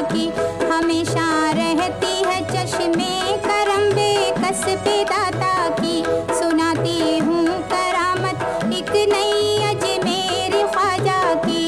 की हमेशा रहती है चश्मे करम बेकस पे दाता की। सुनाती हूँ करामत एक नई अजमेर ख्वाजा की।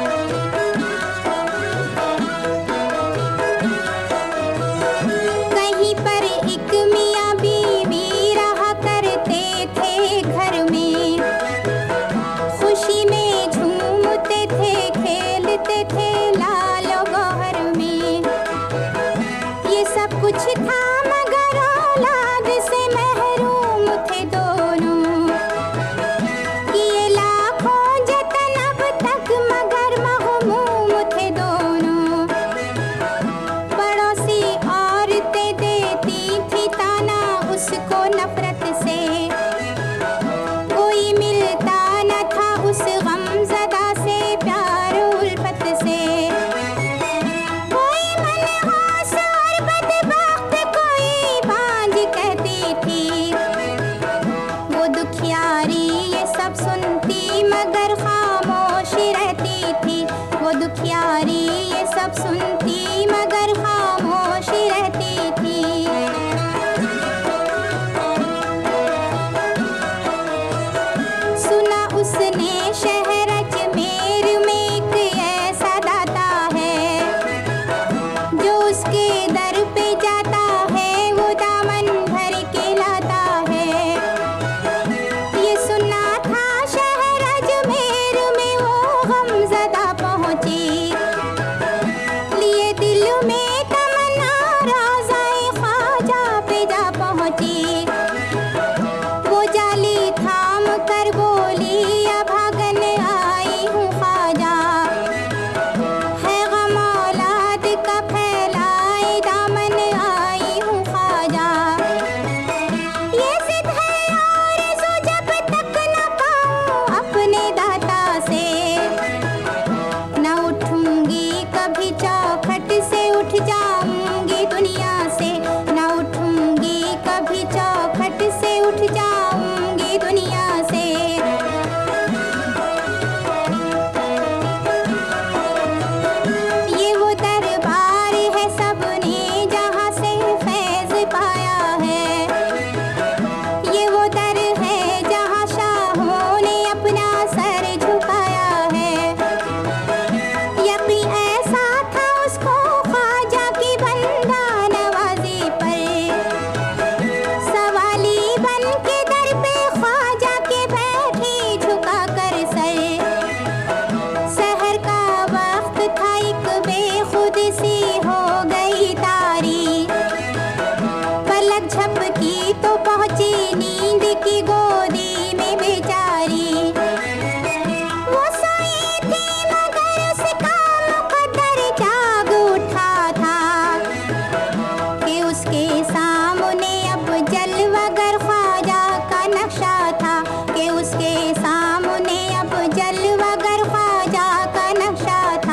कहीं पर एक मियाँ बीवी रहा करते थे घर में, खुशी में झूमते थे खेलते थे लालो गौहर में। ये सब कुछ था मगर औलाद से महरूम थे दोनों, किए लाखों जतन अब तक मगर महमूम थे दोनों। पड़ोसी औरतें देती थी ताना उसको नफरत से, कोई मिलता न था उस गमज़दा से प्यार उल्फत से। कोई मनहूस और बदबख्त कोई बांझ कहती थी, वो दुखियारी ये सब सुनती मगर खामोश रहती थी। वो दुखियारी ये सब सुनती मगर खामोश रहती थी। सुना उसने शहर अजमेर में एक ऐसा दाता है, जो उसके दर पे जाता है वो दामन भर के लाता है। ये सुना था शहर अजमेर में वो गमज़दा पहुँची, लिए दिल में तमन्ना रोज़ाए ख्वाजा पे जा पहुँची। वो जाली थाम कर बोली अभागन आई हूँ ख्वाजा, है गम औलाद का फैलाए दामन आई हूँ ख्वाजा। ये ज़िद है आरज़ू जब तक न पाऊँ अपने दाता से, न उठूंगी कभी चौखट से उठ जाऊंगी दुनिया से। न उठूंगी कभी चौखट से उठ जाऊंगी दुनिया से। ये वो दरबार है सबने जहाँ से फैज़ पाया है, ये वो दर है जहाँ शाहों ने अपना सर झुकाया है। यकीन ऐसा था उसको ख्वाजा की बंदा नवाजी पर, सवाली बन के दर पे ख्वाजा के बैठी झुका कर सर। सहर का वक्त था एक बेखुद सी हो गई तारी, पलक झपकी तो पहुंची नींद की गोदी में बेचारी। वो सोई थी मगर उसका मुकद्दर जाग उठा था, कि उसके सामने अब जलवागर ख्वाजा का नक्शा था, कि उसके सामने अब जलवागर ख्वाजा का नक्शा था।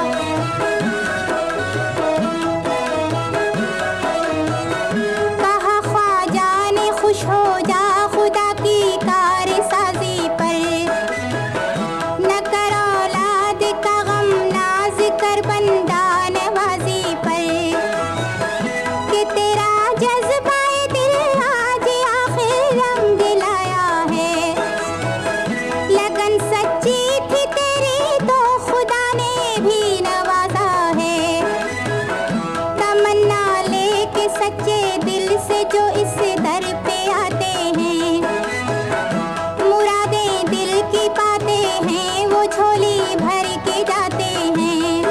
कहा ख्वाजा ने खुश हो जा खुदा की कारसाजी पर, न कर औलाद का गम नाज कर बंदा नवाजी पर, कि तेरा जज्बाए दिल आज आखिर रंग लाया है। लगन सच्ची थी तेरी तो खुदा ने भी नवाजा है। तमन्ना लेके सच्चे दिल से जो इस दर पे आते हैं, मुरादें दिल की पाते हैं वो झोली भर के जाते हैं।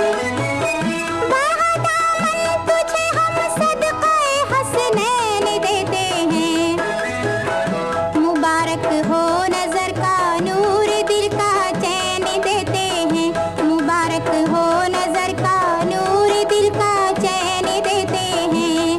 बादामन तुझे हम सदक़े हसनैन देते हैं, मुबारक हो नजर का नूर दिल का चैन देते हैं। मुबारक हो नजर का नूर दिल का चैन देते हैं।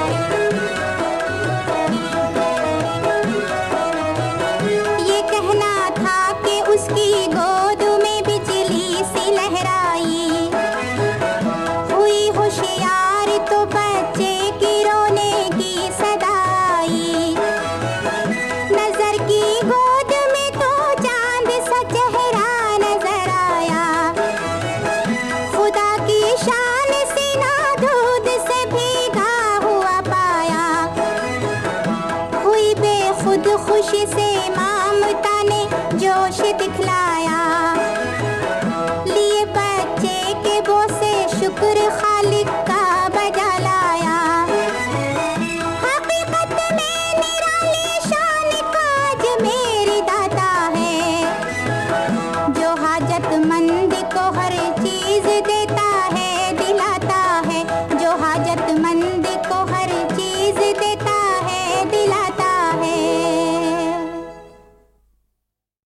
ये कहना था कि उसकी गोद में बिजली सी लहराई, हुई होशियार तो बच्चे की रोने की सदाई। नजर की गोद में तो चांद सा चेहरा नजर आया, खुदा की शान सीना जो हाजतमंद को हर चीज देता